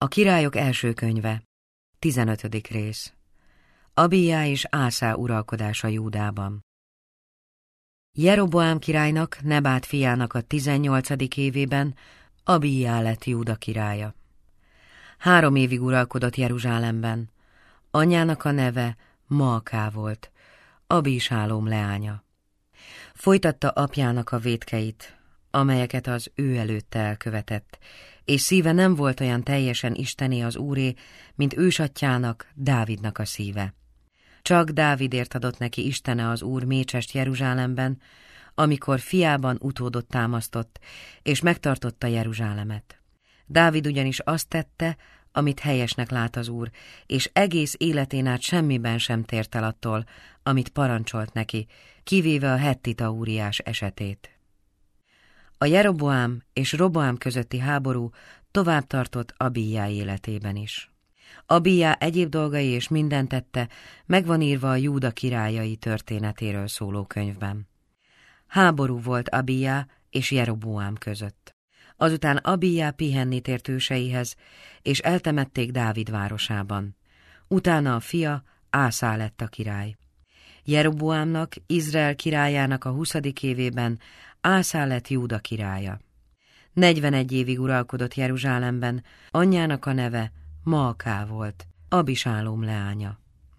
A királyok első könyve, 15. rész. Abijá és Ásá uralkodása Júdában. Jeroboám királynak, Nebát fiának a 18. évében Abijá lett Júda királya. 3 évig uralkodott Jeruzsálemben. Anyjának a neve Maaká volt, Abisálóm leánya. Folytatta apjának a vétkeit, amelyeket az ő előtte elkövetett, és szíve nem volt olyan teljesen istené az Úré, mint ősatyjának, Dávidnak a szíve. Csak Dávidért adott neki Istene az Úr mécsest Jeruzsálemben, amikor fiában utódot támasztott, és megtartotta Jeruzsálemet. Dávid ugyanis azt tette, amit helyesnek lát az Úr, és egész életén át semmiben sem tért el attól, amit parancsolt neki, kivéve a hettita Úriás esetét. A Jeroboám és Roboám közötti háború tovább tartott Abijá életében is. Abijá egyéb dolgai és mindent tette, megvan írva a Júda királyai történetéről szóló könyvben. Háború volt Abijá és Jeroboám között. Azután Abijá pihenni tért őseihez, és eltemették Dávid városában. Utána a fia, Ásá lett a király. Jeroboámnak, Izrael királyának a 20. évében Ásá lett Júda királya. 41 évig uralkodott Jeruzsálemben, anyjának a neve Maaká volt, Abisálóm leánya.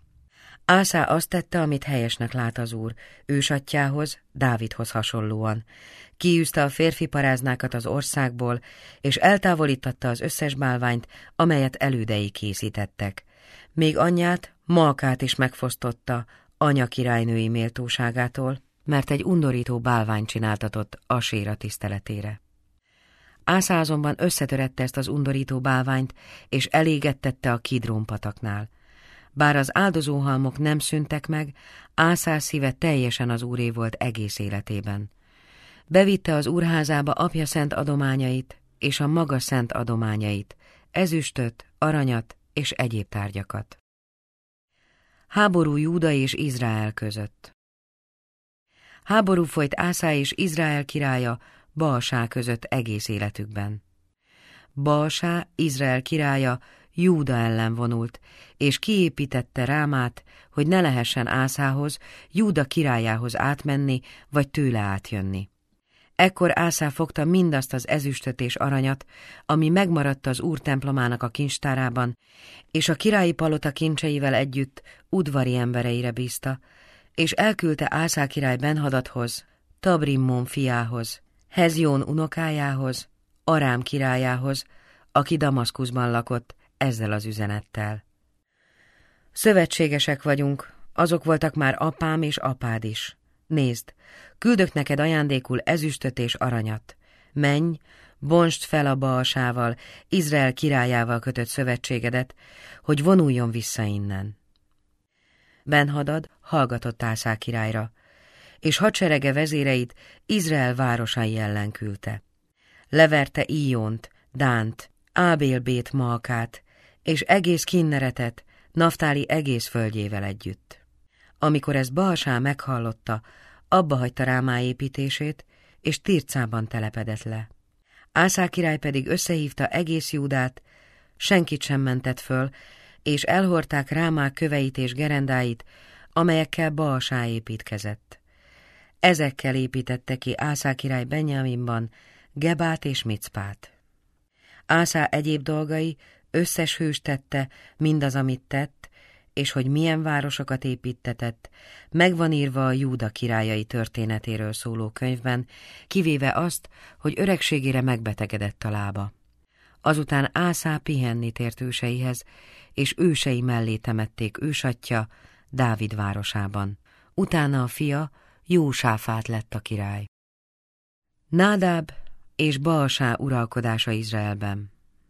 Ásá azt tette, amit helyesnek lát az Úr, ősatyjához, Dávidhoz hasonlóan. Kiűzte a férfi paráznákat az országból, és eltávolítatta az összes bálványt, amelyet elődei készítettek. Még anyját, Maakát is megfosztotta anya királynői méltóságától, mert egy undorító bálványt csináltatott Aséra tiszteletére. Ásá azonban összetörette ezt az undorító bálványt, és elégettette a Kidrón pataknál. Bár az áldozóhalmok nem szűntek meg, Ásá szíve teljesen az Úré volt egész életében. Bevitte az úrházába apja szent adományait, és a maga szent adományait, ezüstöt, aranyat és egyéb tárgyakat. Háború Júda és Izrael között. Háború folyt Ásá és Izrael királya Baasá között egész életükben. Baasá, Izrael királya, Júda ellen vonult, és kiépítette Rámát, hogy ne lehessen Ásához, Júda királyához átmenni, vagy tőle átjönni. Ekkor Ásá fogta mindazt az ezüstöt és aranyat, ami megmaradt az Úr templomának a kincstárában, és a királyi palota kincseivel együtt udvari embereire bízta, és elküldte Ásá király Benhadadhoz, Tabrimmón fiához, Hezjón unokájához, Arám királyához, aki Damaszkuszban lakott, ezzel az üzenettel. Szövetségesek vagyunk, azok voltak már apám és apád is. Nézd, küldök neked ajándékul ezüstöt és aranyat. Menj, bontsd fel a Baasával, Izrael királyával kötött szövetségedet, hogy vonuljon vissza innen. Benhadad hallgatott Ásá királyra, és hadserege vezéreit Izrael városai ellen küldte. Leverte Íjónt, Dánt, Ábél-bét Maakát, és egész Kinneretet, Naftáli egész földjével együtt. Amikor ezt Baasá meghallotta, abbahagyta Rámá építését, és Tircában telepedett le. Ásá király pedig összehívta egész Júdát, senkit sem mentett föl, és elhordták Rámá köveit és gerendáit, amelyekkel Baasá építkezett. Ezekkel építette ki Ásá király Benjaminban Gebát és Micpát. Ásá egyéb dolgai, összes hős tette mindaz, amit tett, és hogy milyen városokat építtetett, megvan írva a Júda királyai történetéről szóló könyvben, kivéve azt, hogy öregségére megbetegedett a lába. Azután Ásá pihenni tért őseihez, és ősei mellé temették ősatyja Dávid városában. Utána a fia, Jósáfát lett a király. Nádáb és Baasá uralkodása Izraelben.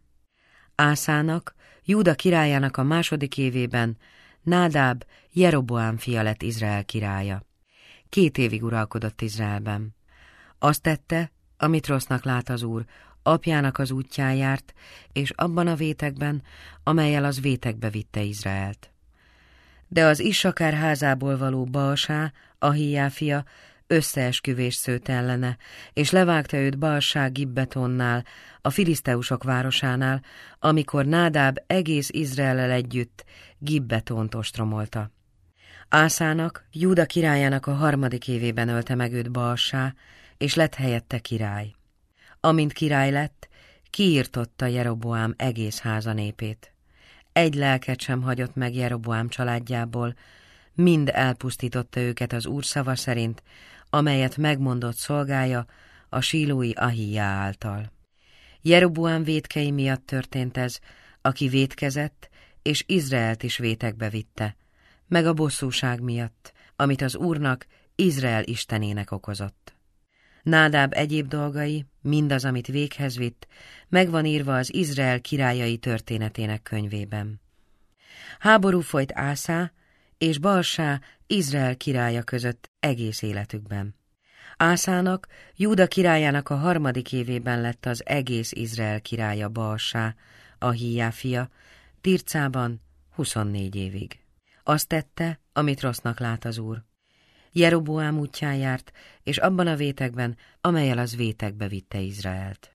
Ásának, Júda királyának a 2. évében Nádáb Jeroboám fia lett Izrael királya. 2 évig uralkodott Izraelben. Azt tette, amit rossznak lát az Úr, apjának az útján járt, és abban a vétekben, amellyel az vétekbe vitte Izraelt. De az Issakár házából való Baasá, Ahijá fia, összeesküvés szőtt ellene, és levágta őt Baal-sá Gibbetonnál, a filiszteusok városánál, amikor Nádáb egész Izraellel együtt Gibbetont ostromolta. Ászának, Júda királyának a 3. évében ölte meg őt Baal-sá, és lett helyette király. Amint király lett, kiirtotta Jeroboám egész háza népét. Egy lelket sem hagyott meg Jeroboám családjából, mind elpusztította őket az Úr szava szerint, amelyet megmondott szolgája, a sílói Ahijá által. Jeroboám vétkei miatt történt ez, aki vétkezett, és Izraelt is vétekbe vitte, meg a bosszúság miatt, amit az Úrnak, Izrael istenének okozott. Nádáb egyéb dolgai, mindaz, amit véghez vitt, megvan írva az Izrael királyai történetének könyvében. Háború folyt Ásá és Baal-sá Izrael királya között egész életükben. Ászának, Júda királyának a 3. évében lett az egész Izrael királya Baal-sá, Ahijá fia, Tircában 24 évig. Azt tette, amit rossznak lát az Úr. Jeroboám útján járt, és abban a vétekben, amellyel az vétekbe vitte Izraelt.